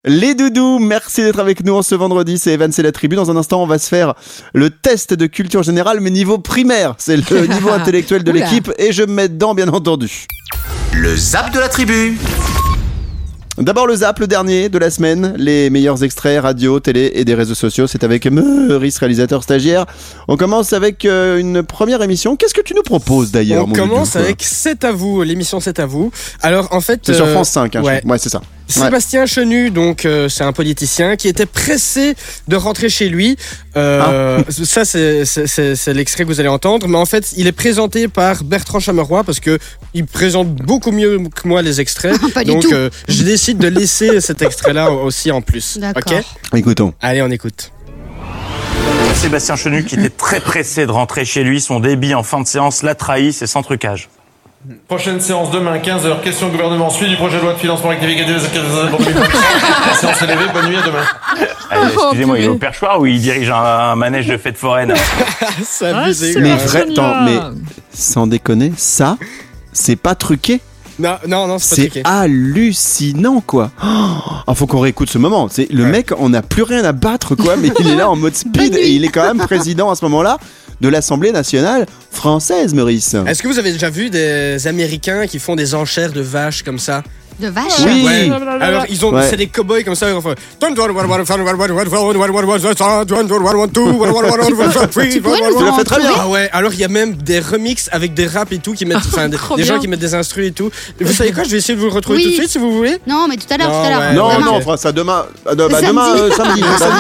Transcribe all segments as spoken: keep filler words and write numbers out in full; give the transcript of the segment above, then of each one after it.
Les doudous, merci d'être avec nous en ce vendredi, c'est Evan, c'est la tribu. Dans un instant, on va se faire le test de culture générale, mais niveau primaire. C'est le niveau intellectuel de l'équipe et je me mets dedans, bien entendu. Le zap de la tribu. D'abord le zap, le dernier de la semaine, les meilleurs extraits radio, télé et des réseaux sociaux. C'est avec Meurice, réalisateur stagiaire. On commence avec euh, une première émission. Qu'est-ce que tu nous proposes d'ailleurs? On commence doudou, avec C'est à vous, l'émission C'est à vous. Alors en fait, c'est euh, sur France cinq, hein, ouais, ouais c'est ça. Sébastien ouais. Chenu, donc euh, c'est un politicien qui était pressé de rentrer chez lui. Euh, ah. Ça, c'est, c'est, c'est, c'est l'extrait que vous allez entendre. Mais en fait, il est présenté par Bertrand Chameroy parce que il présente beaucoup mieux que moi les extraits. Pas donc, du tout. Euh, je décide de laisser cet extrait-là aussi en plus. D'accord. Ok. Écoutons. Allez, on écoute. Sébastien Chenu, qui était très pressé de rentrer chez lui, son débit en fin de séance l'a trahi, c'est sans trucage. Prochaine séance demain, quinze heures. Question gouvernement. Suite du projet de loi de financement rectificatif pour deux mille vingt-trois. La séance est levée. Bonne nuit, à demain. Allez, excusez-moi, il est au perchoir ou il dirige un, un manège de fête foraine? C'est abusé. Ah, mais vrai, attends, mais sans déconner, ça, c'est pas truqué. Non, non, non, c'est pas c'est truqué. hallucinant, quoi. Oh, faut qu'on réécoute ce moment. C'est le ouais. mec, on n'a plus rien à battre, quoi, mais il est là en mode speed et il est quand même président à ce moment-là de l'Assemblée nationale française, Meurice. Est-ce que vous avez déjà vu des Américains qui font des enchères de vaches comme ça? De vaches? Oui. Ouais. Alors ils ont, ouais. c'est des cow-boys comme ça. Ils font... Tu l'as fait très bien. Ah ouais. Alors il y a même des remixes avec des raps et tout qui mettent, enfin des, des gens qui mettent des instrus et tout. Vous savez quoi? Je vais essayer de vous le retrouver oui. tout de suite si vous voulez. Non, mais tout à l'heure, non, tout à l'heure. Ouais, non, demain. non, on fera ça demain. Euh, bah, demain, euh, samedi.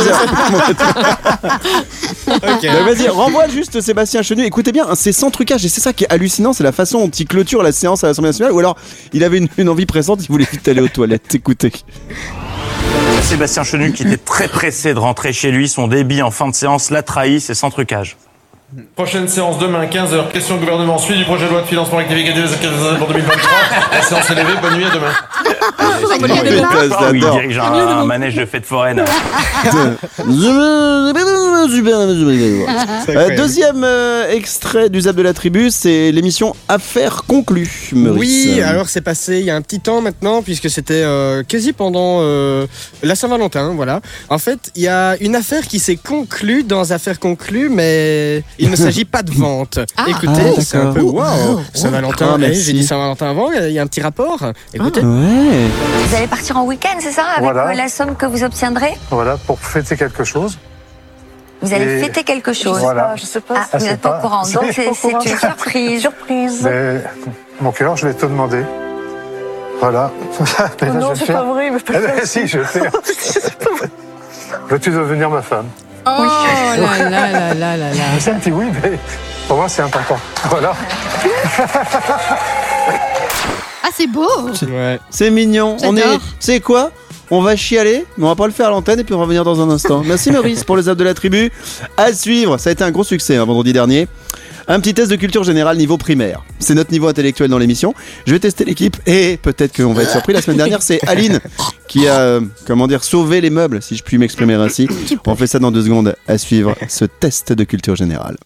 Okay. Bah, vas-y, renvoie juste Sébastien Chenu. Écoutez bien, c'est sans trucage et c'est ça qui est hallucinant, c'est la façon dont il clôture la séance à l'Assemblée nationale. Ou alors, il avait une, une envie pressante, il voulait vite aller aux toilettes. Écoutez. Sébastien Chenu, qui était très pressé de rentrer chez lui, son débit en fin de séance l'a trahi, c'est sans trucage. Prochaine séance demain, quinze heures. Question gouvernement. Suite du projet de loi de financement rectificatif pour deux mille vingt-trois. La séance est levée. Bonne nuit, à demain. Allez, il dirige un, un manège de fête foraine. euh, deuxième euh, extrait du Zap de la tribu, c'est l'émission Affaires conclues. Meurice. Oui, alors c'est passé il y a un petit temps maintenant, puisque c'était euh, quasi pendant euh, la Saint-Valentin, voilà. En fait, il y a une affaire qui s'est conclue dans Affaires conclues, mais il ne s'agit pas de vente. Ah. Écoutez, Ah, c'est un peu wow. wow. Saint-Valentin, Ah, hey, j'ai dit Saint-Valentin avant, il y a un petit rapport. Écoutez. Ah, ouais. Vous allez partir en week-end, c'est ça? Avec voilà. la somme que vous obtiendrez? Voilà, pour fêter quelque chose. Vous allez Et fêter quelque chose? Voilà. Je sais pas. Ah, ah, vous n'êtes pas, pas au courant, donc c'est, c'est une surprise. Surprise. Mais, mon cœur, je vais te demander. Voilà. Mais non, c'est pas vrai. Mais pas eh ben, si, je sais. Veux-tu devenir ma femme? Oh oui. là là là là là là. C'est un petit oui, mais pour moi, c'est important. Voilà. Ah, c'est beau. C'est, ouais. c'est mignon. J'adore. On est. C'est quoi? On va chialer, mais on va pas le faire à l'antenne et puis on va revenir dans un instant. Merci Meurice pour les Zap de la tribu. À suivre, ça a été un gros succès hein, vendredi dernier. Un petit test de culture générale niveau primaire. C'est notre niveau intellectuel dans l'émission. Je vais tester l'équipe et peut-être qu'on va être surpris. La semaine dernière, c'est Aline qui a, euh, comment dire, sauvé les meubles, si je puis m'exprimer ainsi. On fait ça dans deux secondes. À suivre ce test de culture générale.